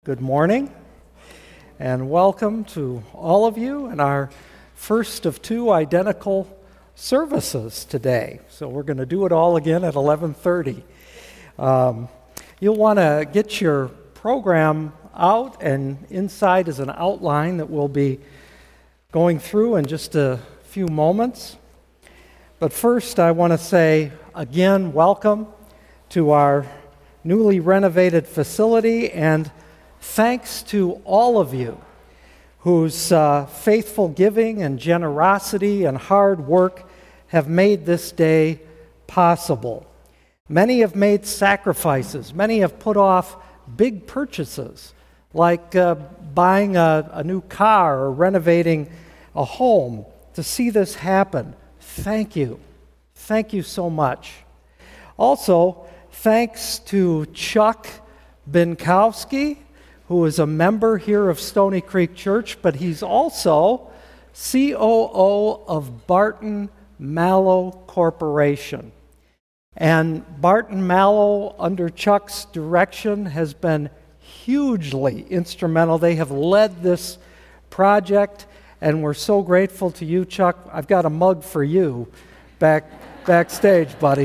Good morning, and welcome to all of you in our first of two identical services today. So we're going to do it all again at 11:30. You'll want to get your program out, and inside is an outline that we'll be going through in just a few moments. But first, I want to say again, welcome to our newly renovated facility, and thanks to all of you whose faithful giving and generosity and hard work have made this day possible. Many have made sacrifices. Many have put off big purchases, like buying a new car or renovating a home to see this happen. Thank you. Thank you so much. Also, thanks to Chuck Binkowski, who is a member here of Stony Creek Church, but he's also COO of Barton Malow Corporation. And Barton Malow, under Chuck's direction, has been hugely instrumental. They have led this project, and we're so grateful to you, Chuck. I've got a mug for you backstage, buddy.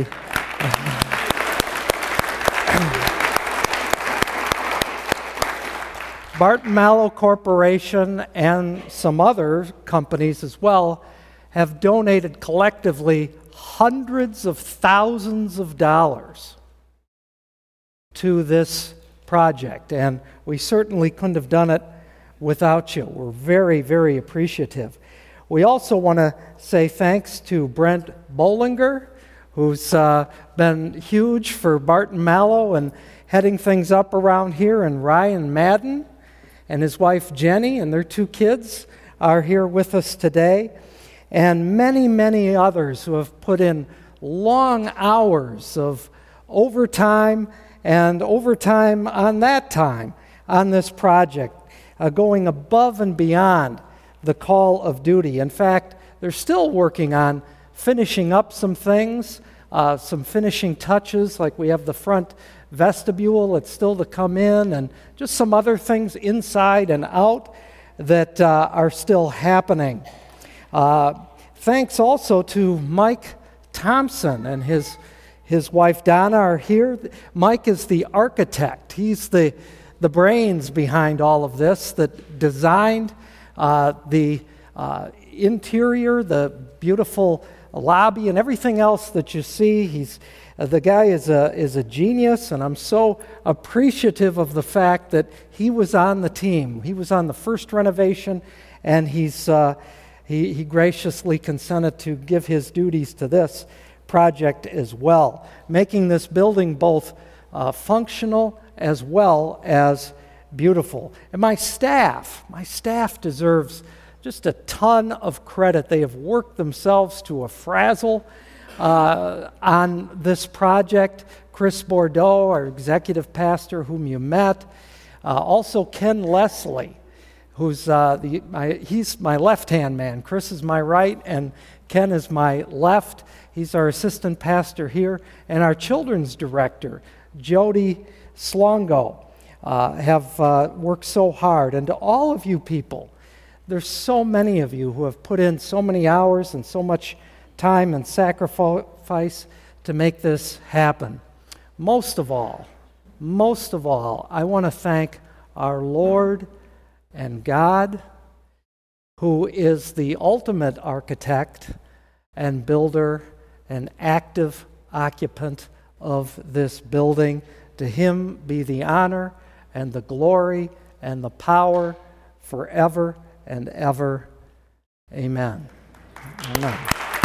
Barton Malow Corporation and some other companies as well have donated collectively hundreds of thousands of dollars to this project, and we certainly couldn't have done it without you. We're very, very appreciative. We also want to say thanks to Brent Bollinger, who's been huge for Barton Malow and heading things up around here, and Ryan Madden and his wife Jenny and their two kids are here with us today, and many, many others who have put in long hours of overtime and overtime on that time on this project, going above and beyond the call of duty. In fact, they're still working on finishing up some things, some finishing touches, like we have the front vestibule that's still to come in, and just some other things inside and out that are still happening. Thanks also to Mike Thompson and his wife Donna are here. Mike is the architect. He's the brains behind all of this, that designed the interior, the beautiful lobby, and everything else that you see. The guy is a genius, and I'm so appreciative of the fact that he was on the team. He was on the first renovation, and he graciously consented to give his duties to this project as well, making this building both functional as well as beautiful. And my staff deserves just a ton of credit. They have worked themselves to a frazzle on this project. Chris Bordeaux, our executive pastor whom you met. Also Ken Leslie, who's he's my left-hand man. Chris is my right, and Ken is my left. He's our assistant pastor here. And our children's director, Jody Slongo, have worked so hard. And to all of you people, there's so many of you who have put in so many hours and so much time and sacrifice to make this happen. Most of all, I want to thank our Lord and God, who is the ultimate architect and builder and active occupant of this building. To him be the honor and the glory and the power forever and ever. Amen. Amen.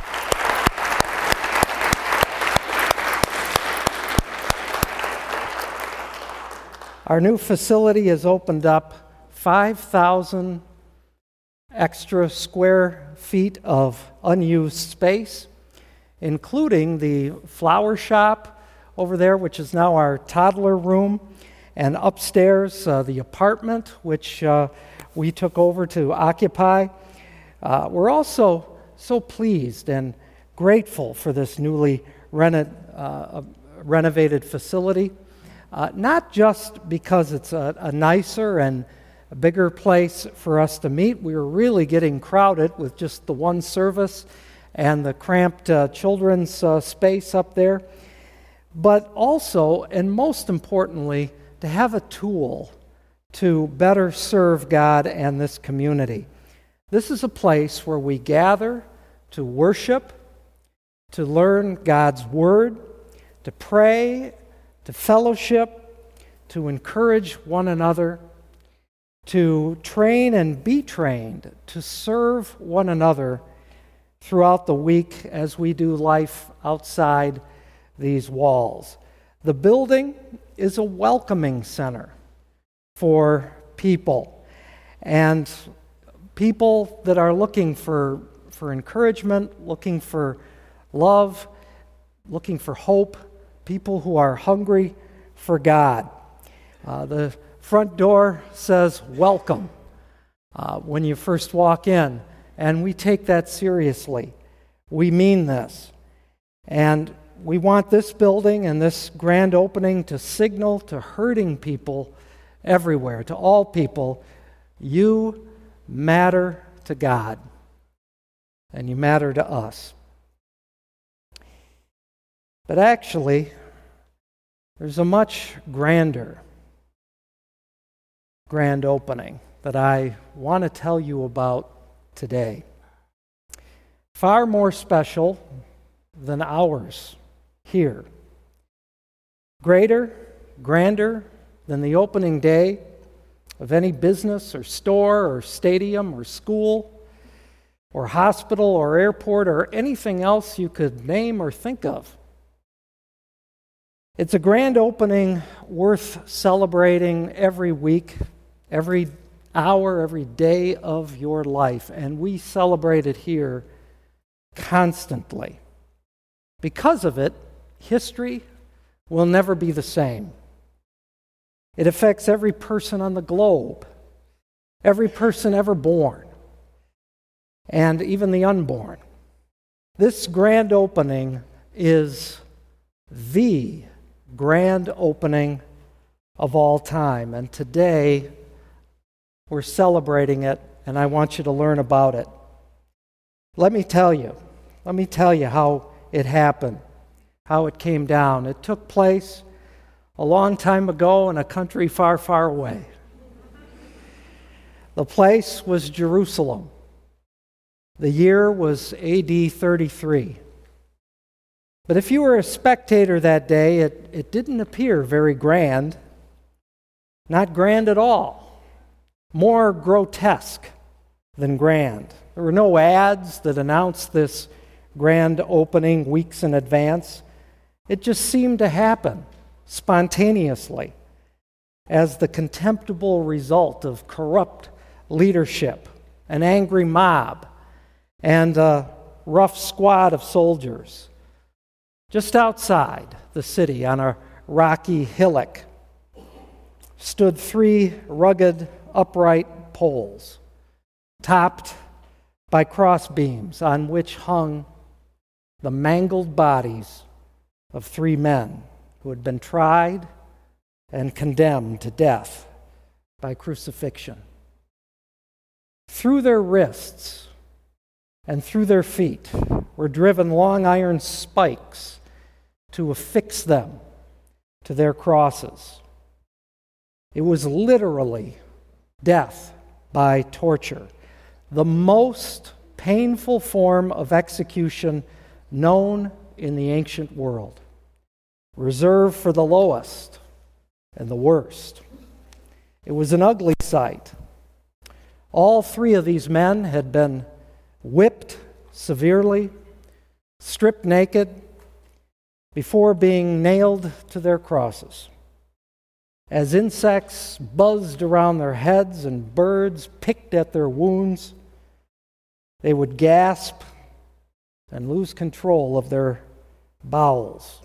Our new facility has opened up 5,000 extra square feet of unused space, including the flower shop over there, which is now our toddler room, and upstairs, the apartment, which we took over to occupy. We're also so pleased and grateful for this newly renovated facility. not just because it's a nicer and a bigger place for us to meet. We were really getting crowded with just the one service and the cramped children's space up there. But also, and most importantly, to have a tool to better serve God and this community. This is a place where we gather to worship, to learn God's Word, to pray, to fellowship, to encourage one another, to train and be trained, to serve one another throughout the week as we do life outside these walls. The building is a welcoming center for people, and people that are looking for encouragement, looking for love, looking for hope, people who are hungry for God. The front door says welcome when you first walk in, and we take that seriously. We mean this. And we want this building and this grand opening to signal to hurting people everywhere, to all people, you matter to God, and you matter to us. But actually, there's a much grander grand opening that I want to tell you about today. Far more special than ours here. Greater, grander than the opening day of any business or store or stadium or school or hospital or airport or anything else you could name or think of. It's a grand opening worth celebrating every week, every hour, every day of your life, and we celebrate it here constantly. Because of it, history will never be the same. It affects every person on the globe, every person ever born, and even the unborn. This grand opening is the grand opening of all time, and today we're celebrating it, and I want you to learn about it. Let me tell you how it happened, how it came down. It took place a long time ago in a country far, far away. The place was Jerusalem. The year was AD 33. But if you were a spectator that day, it didn't appear very grand. Not grand at all. More grotesque than grand. There were no ads that announced this grand opening weeks in advance. It just seemed to happen spontaneously as the contemptible result of corrupt leadership, an angry mob, and a rough squad of soldiers. Just outside the city, on a rocky hillock, stood 3 rugged, upright poles, topped by crossbeams on which hung the mangled bodies of 3 men who had been tried and condemned to death by crucifixion. Through their wrists and through their feet were driven long iron spikes to affix them to their crosses. It was literally death by torture, the most painful form of execution known in the ancient world, reserved for the lowest and the worst. It was an ugly sight. All 3 of these men had been whipped severely, stripped naked, before being nailed to their crosses. As insects buzzed around their heads and birds picked at their wounds, they would gasp and lose control of their bowels.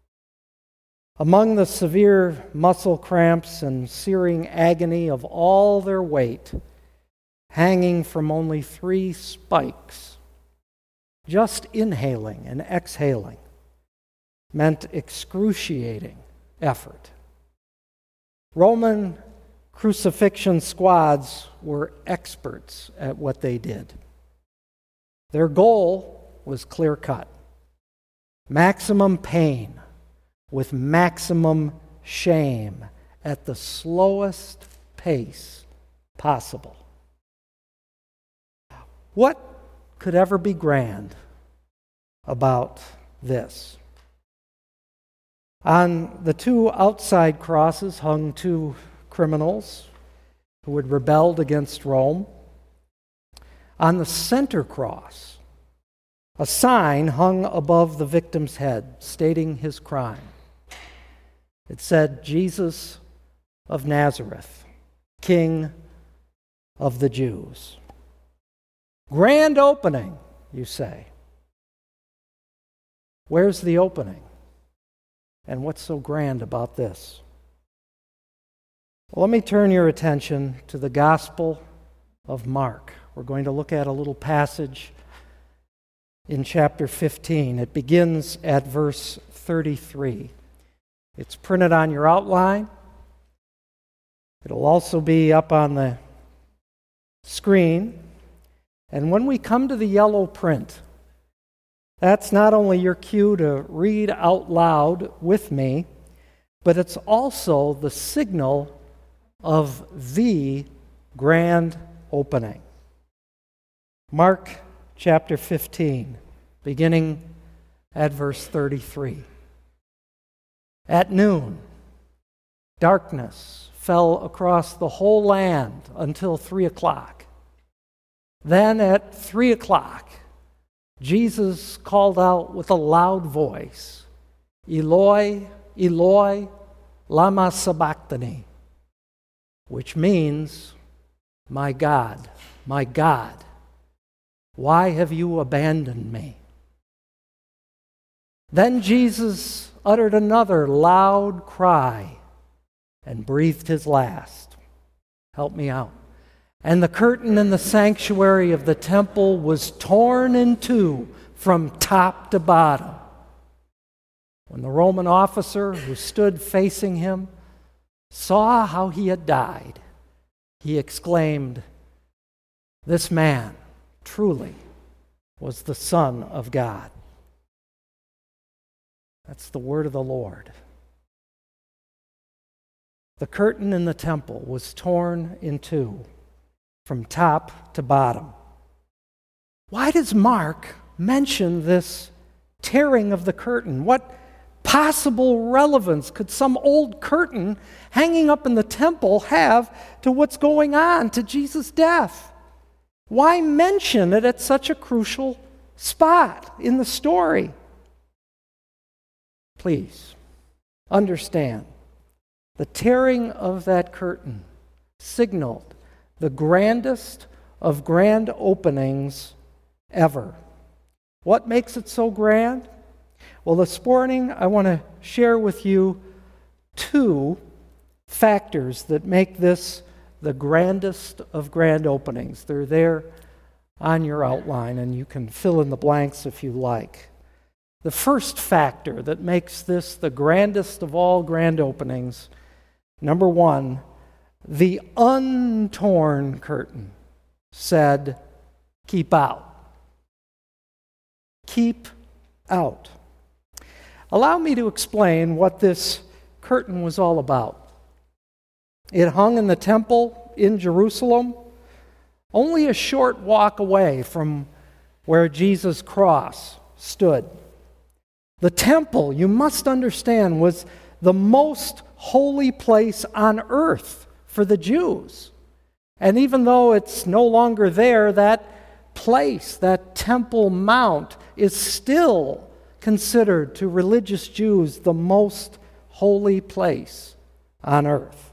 Among the severe muscle cramps and searing agony of all their weight, hanging from only 3 spikes, just inhaling and exhaling meant excruciating effort Roman crucifixion squads were experts at what they did. Their goal was clear-cut: maximum pain with maximum shame at the slowest pace possible. What could ever be grand about this? On the two outside crosses hung two criminals who had rebelled against Rome. On the center cross, a sign hung above the victim's head stating his crime. It said, "Jesus of Nazareth, King of the Jews." Grand opening, you say. Where's the opening? And what's so grand about this? Well, let me turn your attention to the Gospel of Mark. We're going to look at a little passage in chapter 15. It begins at verse 33. It's printed on your outline. It'll also be up on the screen. And when we come to the yellow print, that's not only your cue to read out loud with me, but it's also the signal of the grand opening. Mark chapter 15, beginning at verse 33. At noon, darkness fell across the whole land until 3 o'clock. Then at 3 o'clock, Jesus called out with a loud voice, "Eloi, Eloi, lama sabachthani," which means, my God, why have you abandoned me?" Then Jesus uttered another loud cry and breathed his last. Help me out. And the curtain in the sanctuary of the temple was torn in two from top to bottom. When the Roman officer who stood facing him saw how he had died, he exclaimed, "This man truly was the Son of God." That's the word of the Lord. The curtain in the temple was torn in two from top to bottom. Why does Mark mention this tearing of the curtain? What possible relevance could some old curtain hanging up in the temple have to what's going on, to Jesus' death? Why mention it at such a crucial spot in the story? Please understand, the tearing of that curtain signaled the grandest of grand openings ever. What makes it so grand? Well, this morning I want to share with you two factors that make this the grandest of grand openings. They're there on your outline, and you can fill in the blanks if you like. The first factor that makes this the grandest of all grand openings, number one, the untorn curtain said, "Keep out." Keep out. Allow me to explain what this curtain was all about. It hung in the temple in Jerusalem, only a short walk away from where Jesus' cross stood. The temple, you must understand, was the most holy place on earth for the Jews. And even though it's no longer there, that place, that Temple Mount, is still considered to religious Jews the most holy place on earth.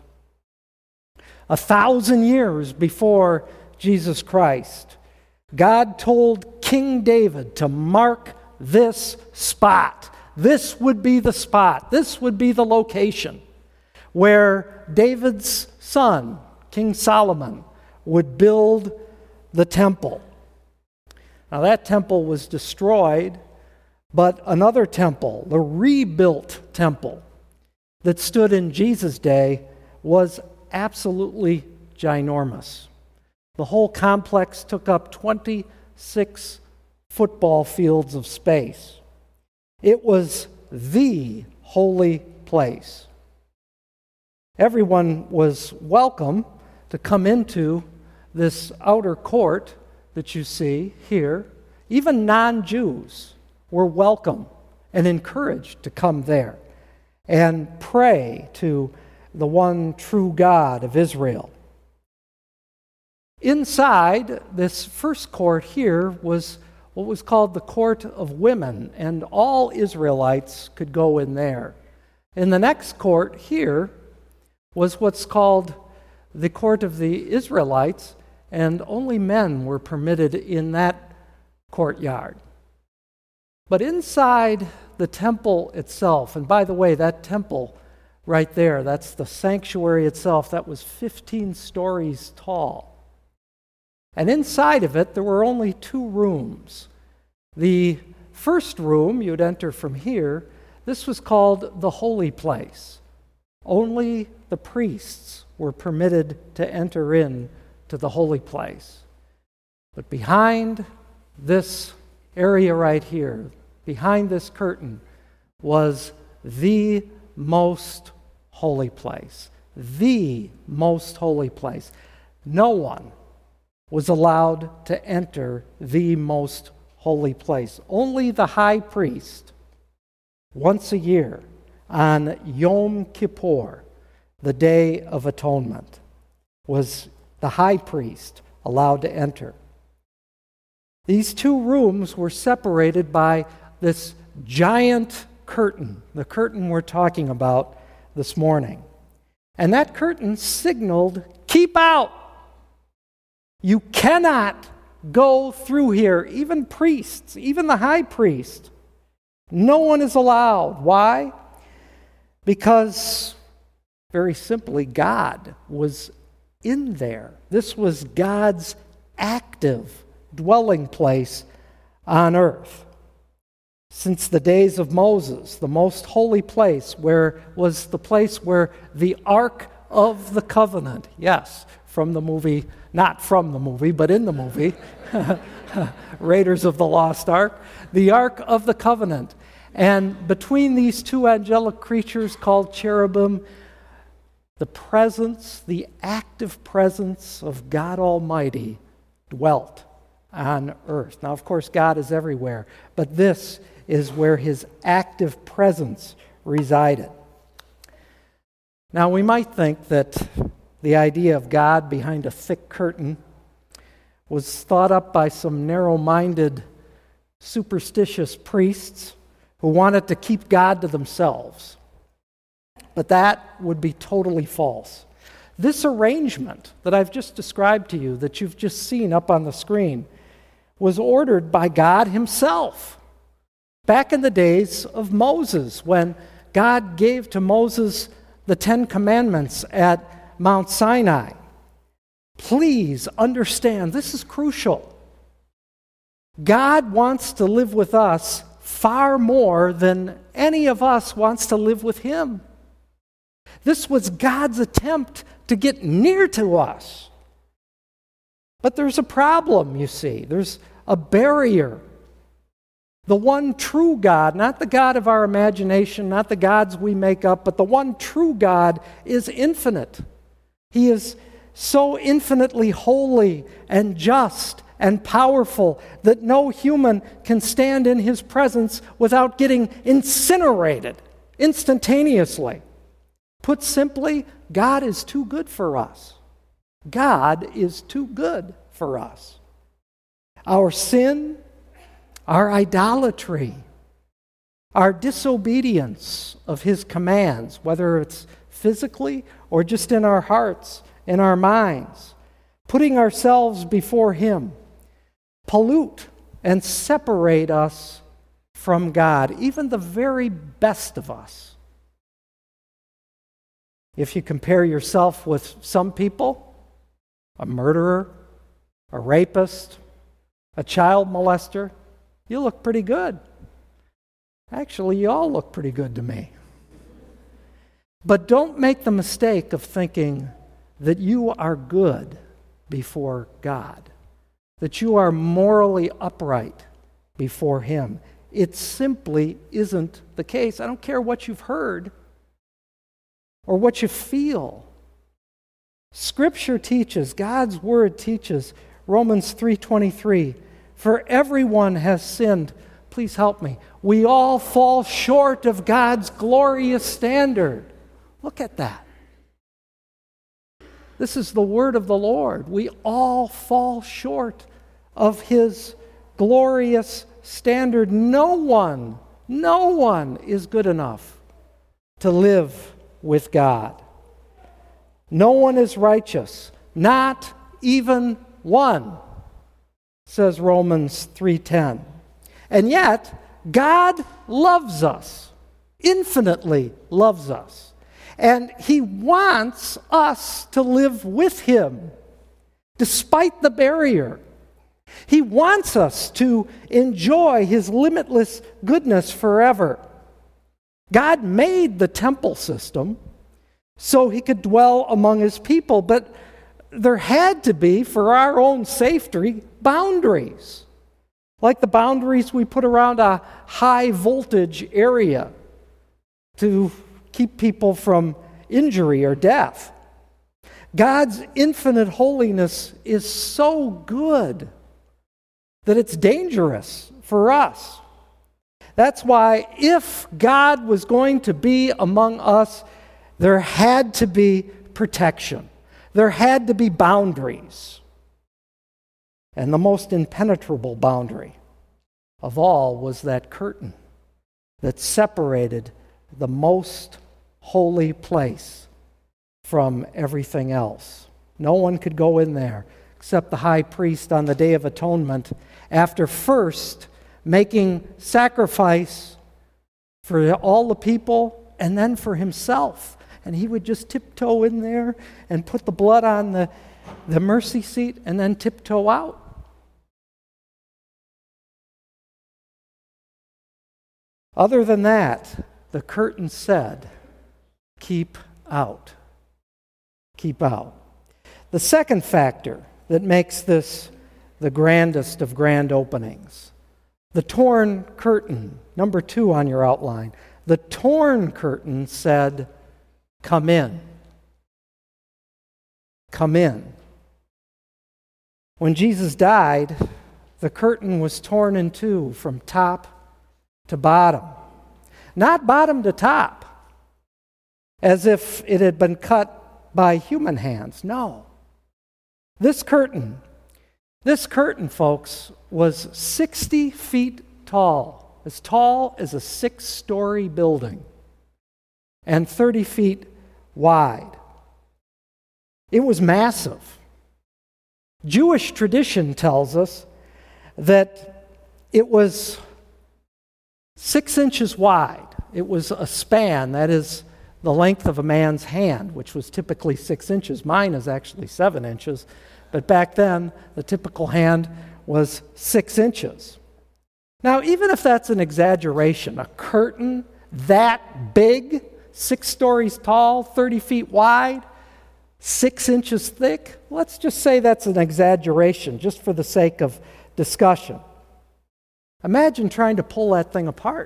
1,000 years before Jesus Christ, God told King David to mark this spot. This would be the spot. This would be the location where David's son, King Solomon, would build the temple. Now that temple was destroyed, but another temple, the rebuilt temple that stood in Jesus' day, was absolutely ginormous. The whole complex took up 26 football fields of space. It was the holy place. Everyone was welcome to come into this outer court that you see here. Even non-Jews were welcome and encouraged to come there and pray to the one true God of Israel. Inside this first court here was what was called the court of women, and all Israelites could go in there. In the next court here was what's called the court of the Israelites, and only men were permitted in that courtyard. But inside the temple itself, and by the way, that temple right there, that's the sanctuary itself, that was 15 stories tall. And inside of it, there were only 2 rooms. The first room, you'd enter from here, this was called the holy place. Only the priests were permitted to enter in to the holy place. But behind this area right here, behind this curtain, was the most holy place. The most holy place. No one was allowed to enter the most holy place. Only the high priest, once a year, on Yom Kippur, the Day of Atonement, was the high priest allowed to enter. These 2 rooms were separated by this giant curtain, the curtain we're talking about this morning. And that curtain signaled, keep out. You cannot go through here, even priests, even the high priest. No one is allowed. Why? Because, very simply, God was in there. This was God's active dwelling place on earth. Since the days of Moses, the most holy place was the place where the Ark of the Covenant, yes, from the movie, not from the movie, but in the movie, Raiders of the Lost Ark, the Ark of the Covenant. And between these 2 angelic creatures called cherubim, the presence, the active presence of God Almighty dwelt on earth. Now, of course, God is everywhere, but this is where his active presence resided. Now, we might think that the idea of God behind a thick curtain was thought up by some narrow-minded, superstitious priests who wanted to keep God to themselves. But that would be totally false. This arrangement that I've just described to you, that you've just seen up on the screen, was ordered by God himself. Back in the days of Moses, when God gave to Moses the 10 Commandments at Mount Sinai. Please understand, this is crucial. God wants to live with us far more than any of us wants to live with him. This was God's attempt to get near to us. But there's a problem, you see. There's a barrier. The one true God, not the God of our imagination, not the gods we make up, but the one true God is infinite. He is so infinitely holy and just and powerful that no human can stand in his presence without getting incinerated instantaneously. Put simply, God is too good for us. God is too good for us. Our sin, our idolatry, our disobedience of his commands, whether it's physically or just in our hearts, in our minds, putting ourselves before him, pollute and separate us from God, even the very best of us. If you compare yourself with some people, a murderer, a rapist, a child molester, you look pretty good. Actually, you all look pretty good to me. But don't make the mistake of thinking that you are good before God, that you are morally upright before Him. It simply isn't the case. I don't care what you've heard or what you feel. Scripture teaches, God's Word teaches, Romans 3:23, for everyone has sinned. Please help me. We all fall short of God's glorious standard. Look at that. This is the word of the Lord. We all fall short of His glorious standard. No one is good enough to live with God. No one is righteous, not even one, says Romans 3:10. And yet, God loves us, infinitely loves us. And He wants us to live with Him, despite the barrier. He wants us to enjoy His limitless goodness forever. God made the temple system so He could dwell among His people, but there had to be, for our own safety, boundaries, like the boundaries we put around a high voltage area to keep people from injury or death. God's infinite holiness is so good that it's dangerous for us. That's why if God was going to be among us, there had to be protection. There had to be boundaries. And the most impenetrable boundary of all was that curtain that separated the most holy place from everything else. No one could go in there except the high priest on the Day of Atonement, after first making sacrifice for all the people and then for himself. And he would just tiptoe in there and put the blood on the mercy seat and then tiptoe out. Other than that, the curtain said, keep out. Keep out. The second factor that makes this the grandest of grand openings, the torn curtain, number 2 on your outline. The torn curtain said, come in. Come in. When Jesus died, the curtain was torn in two from top to bottom. Not bottom to top, as if it had been cut by human hands. No. This curtain, folks, was 60 feet tall as a 6-story building, and 30 feet wide. It was massive. Jewish tradition tells us that it was 6 inches wide. It was a span, that is the length of a man's hand, which was typically 6 inches. Mine is actually 7 inches, but back then the typical hand was 6 inches. Now, even if that's an exaggeration, a curtain that big, 6 stories tall, 30 feet wide, 6 inches thick, let's just say that's an exaggeration, just for the sake of discussion. Imagine trying to pull that thing apart.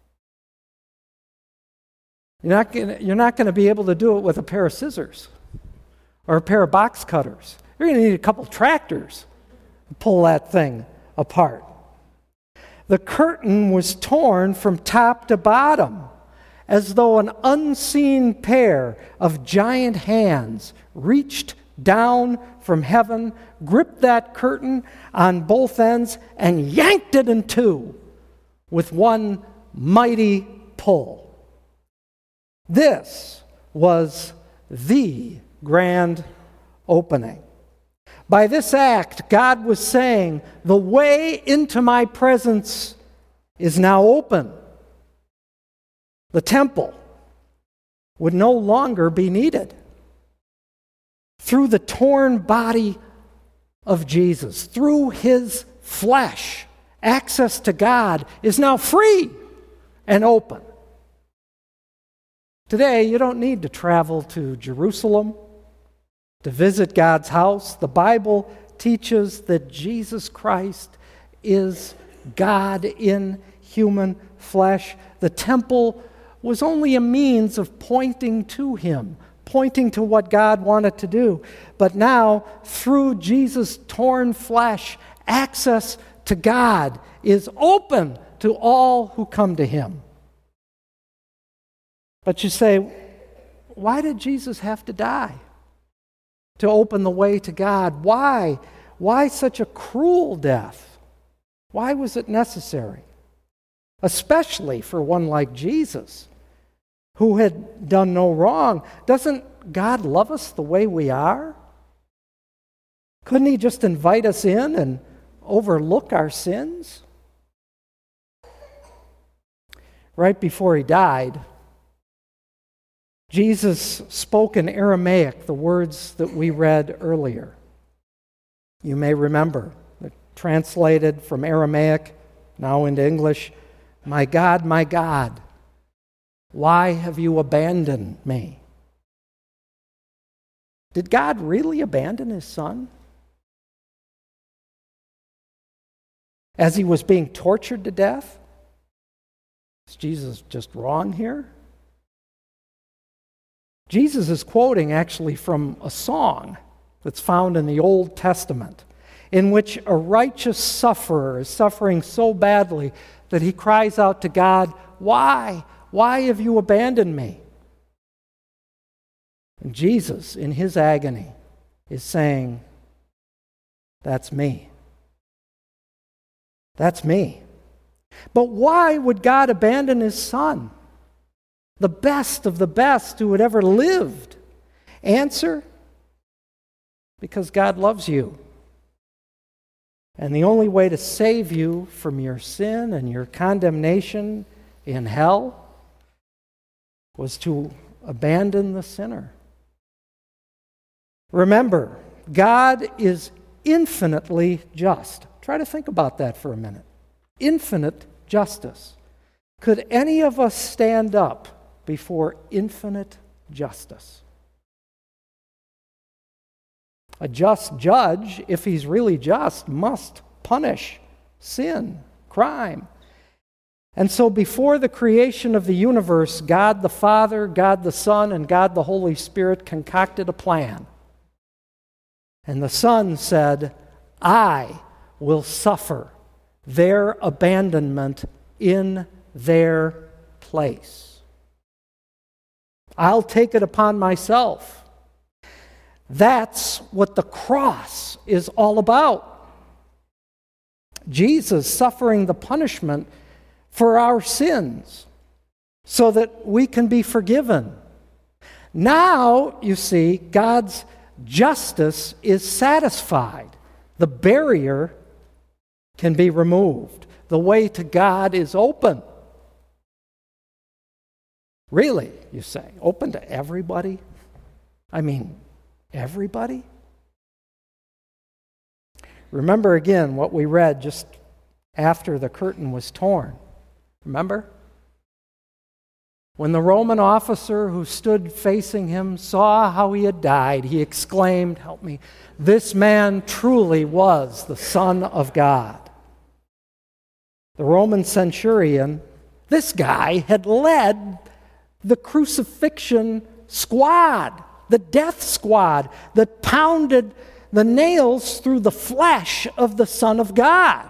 You're not going to be able to do it with a pair of scissors or a pair of box cutters. You're going to need a couple tractors to pull that thing apart. The curtain was torn from top to bottom, as though an unseen pair of giant hands reached down from heaven, gripped that curtain on both ends, and yanked it in two with one mighty pull. This was the grand opening. By this act, God was saying, the way into my presence is now open. The temple would no longer be needed. Through the torn body of Jesus, through his flesh, access to God is now free and open. Today, you don't need to travel to Jerusalem to visit God's house. The Bible teaches that Jesus Christ is God in human flesh. The temple was only a means of pointing to him, pointing to what God wanted to do. But now, through Jesus' torn flesh, access to God is open to all who come to him. But you say, why did Jesus have to die to open the way to God? Why? Why such a cruel death? Why was it necessary? Especially for one like Jesus, who had done no wrong. Doesn't God love us the way we are? Couldn't he just invite us in and overlook our sins? Right before he died, Jesus spoke in Aramaic the words that we read earlier. You may remember, translated from Aramaic, now into English, my God, why have you abandoned me?" Did God really abandon his son? As he was being tortured to death? Is Jesus just wrong here? Jesus is quoting actually from a song that's found in the Old Testament, in which a righteous sufferer is suffering so badly that he cries out to God, "Why? Why have you abandoned me?" And Jesus, in his agony, is saying, "That's me. That's me." But why would God abandon his son? The best of the best who had ever lived. Answer: because God loves you. And the only way to save you from your sin and your condemnation in hell was to abandon the sinner. Remember, God is infinitely just. Try to think about that for a minute. Infinite justice. Could any of us stand up before infinite justice? A just judge, if he's really just, must punish sin, crime. And so before the creation of the universe, God the Father, God the Son, and God the Holy Spirit concocted a plan. And the Son said, "I will suffer their abandonment in their place. I'll take it upon myself." That's what the cross is all about. Jesus suffering the punishment for our sins so that we can be forgiven. Now, you see, God's justice is satisfied. The barrier can be removed. The way to God is open. Really, you say, open to everybody? I mean, everybody? Remember again what we read just after the curtain was torn. Remember? When the Roman officer who stood facing him saw how he had died, he exclaimed, "Help me, this man truly was the Son of God." The Roman centurion, this guy had led the crucifixion squad, the death squad that pounded the nails through the flesh of the Son of God.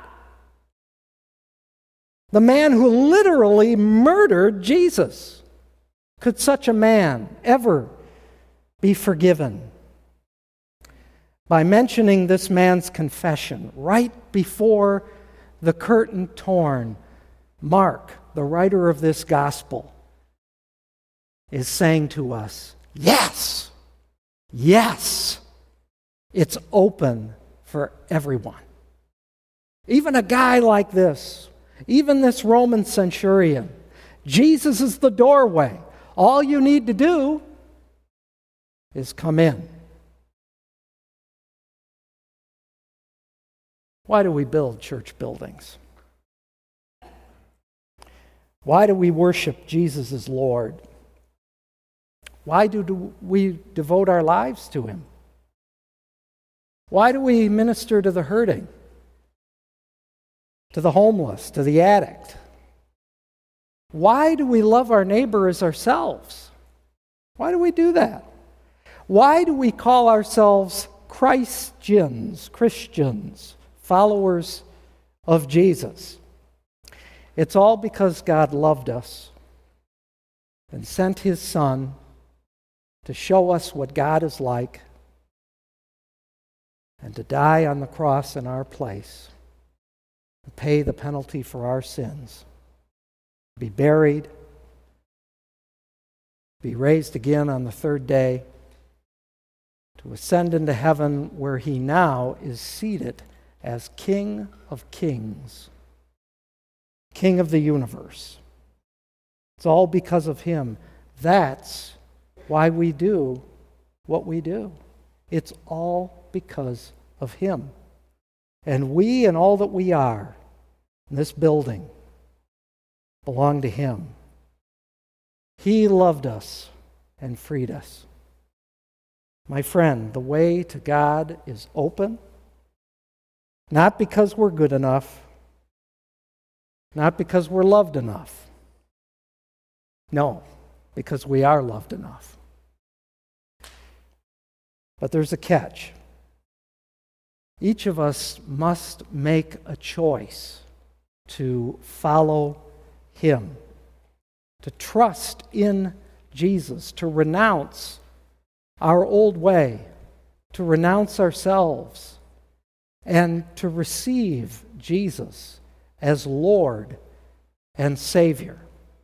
The man who literally murdered Jesus. Could such a man ever be forgiven? By mentioning this man's confession right before the curtain torn, Mark, the writer of this gospel, is saying to us, yes, it's open for everyone. Even a guy like this, even this Roman centurion, Jesus is the doorway. All you need to do is come in. Why do we build church buildings? Why do we worship Jesus as Lord? Why do we devote our lives to Him? Why do we minister to the hurting, to the homeless, to the addict? Why do we love our neighbor as ourselves? Why do we do that? Why do we call ourselves Christians, followers of Jesus? It's all because God loved us and sent His Son to show us what God is like and to die on the cross in our place, to pay the penalty for our sins, be buried, be raised again on the third day, to ascend into heaven where He now is seated as King of Kings, King of the universe. It's all because of Him. That's why we do what we do. It's all because of Him. And we and all that we are in this building belong to Him. He loved us and freed us. My friend, the way to God is open, not because we're good enough, not because we're loved enough. No, because we are loved enough. But there's a catch. Each of us must make a choice to follow Him, to trust in Jesus, to renounce our old way, to renounce ourselves, and to receive Jesus as Lord and Savior.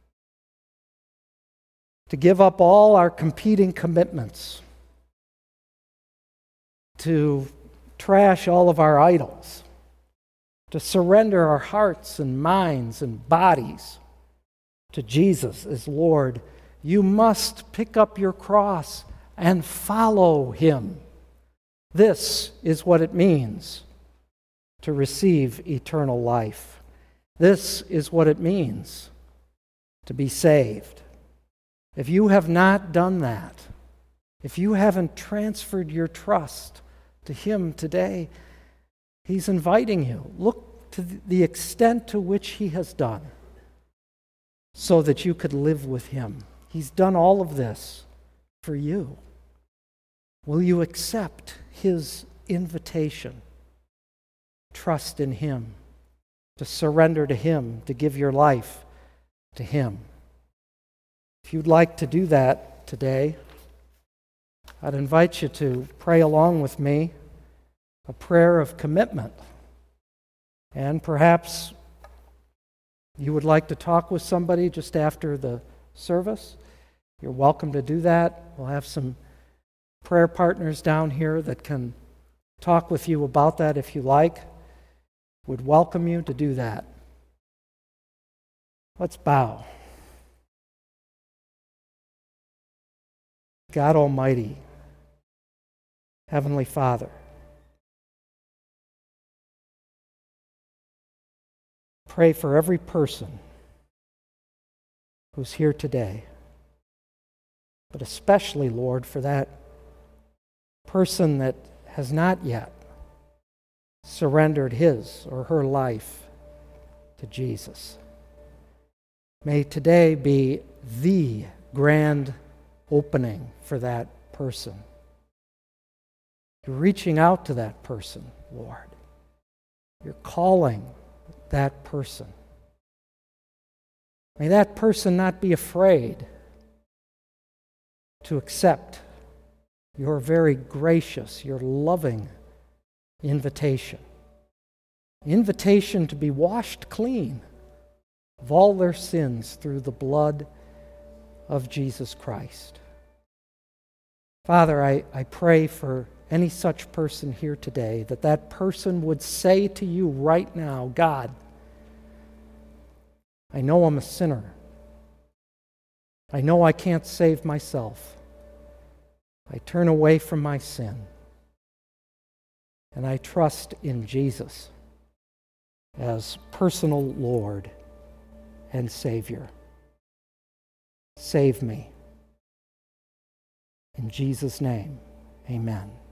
To give up all our competing commitments, to trash all of our idols, to surrender our hearts and minds and bodies to Jesus as Lord. You must pick up your cross and follow Him. This is what it means to receive eternal life. This is what it means to be saved. If you have not done that, if you haven't transferred your trust to Him today, He's inviting you. Look to the extent to which He has done so that you could live with Him. He's done all of this for you. Will you accept His invitation? Trust in Him, to surrender to Him, to give your life to Him. If you'd like to do that today, I'd invite you to pray along with me a prayer of commitment. And perhaps you would like to talk with somebody just after the service. You're welcome to do that. We'll have some prayer partners down here that can talk with you about that if you like. Would welcome you to do that. Let's bow. God Almighty, Heavenly Father, pray for every person who's here today, but especially, Lord, for that person that has not yet surrendered his or her life to Jesus. May today be the grand opening for that person. You're reaching out to that person, Lord. You're calling that person. May that person not be afraid to accept your very gracious, your loving invitation. Invitation to be washed clean of all their sins through the blood of Jesus Christ. Father, I pray for any such person here today, that that person would say to you right now, God, I know I'm a sinner. I know I can't save myself. I turn away from my sin, and I trust in Jesus as personal Lord and Savior. Save me. In Jesus' name, amen.